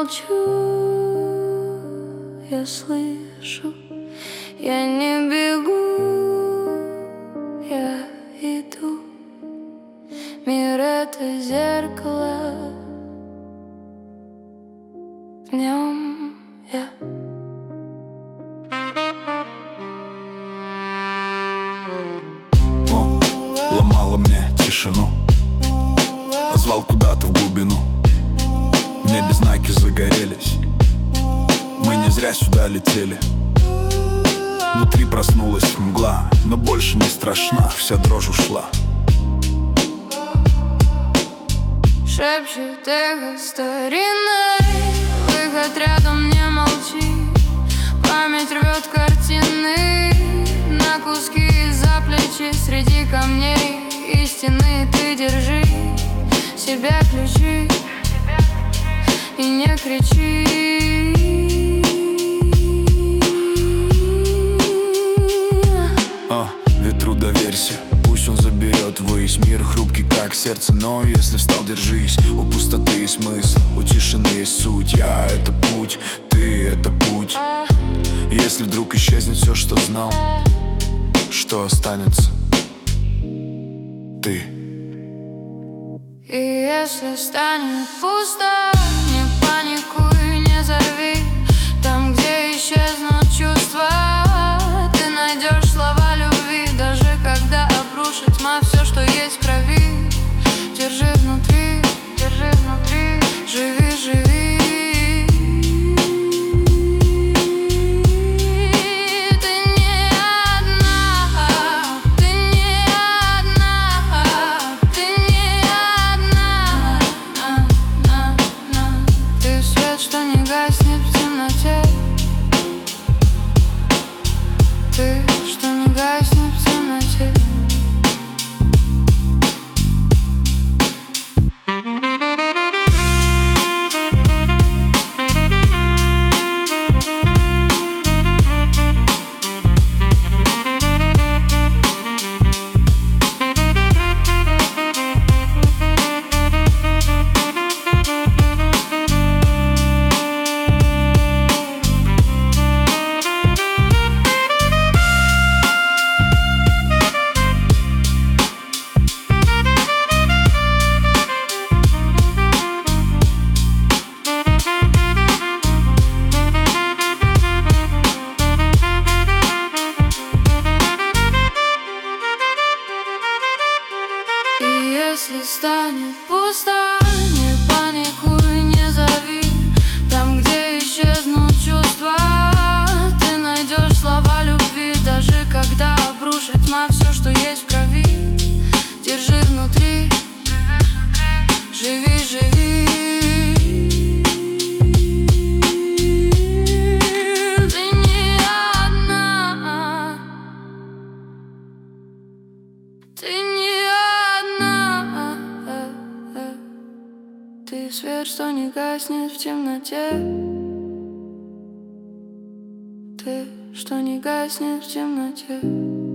молчу, я слышу. Я не бегу, я иду. Мир — это зеркало, в нем я. Ломала мне тишину, позвал куда-то в глубину. В небе знаки загорелись, мы не зря сюда летели. Внутри проснулась мгла, но больше не страшна, вся дрожь ушла. Шепчет эхо старинной, выход рядом, не молчи. Память рвет картины на куски из-за плечи. Среди камней истины ты держи себя ключи и не кричи. Ветру доверься, пусть он заберет ввысь. Мир хрупкий, как сердце, но если встал, держись. У пустоты есть смысл, у тишины есть суть. Я — это путь, ты — это путь. Если вдруг исчезнет все, что знал, что останется? Ты. И если станет пусто, не паникуй, не зови. Там, где исчезнут чувства, ты найдешь слова любви. Даже когда обрушит тьма все, что есть в крови, держи внутри, живи, живи. Что не гаснет в темноте, ты, что не гаснет в темноте. Если станет пусто, не паникуй, не зови. Там, где исчезнут чувства, ты найдешь слова любви. Даже когда обрушит тьма все, что есть в крови, держи внутри, живи, живи. Ты не одна, ты не ты свет, что не гаснет в темноте. Ты, что не гаснет в темноте.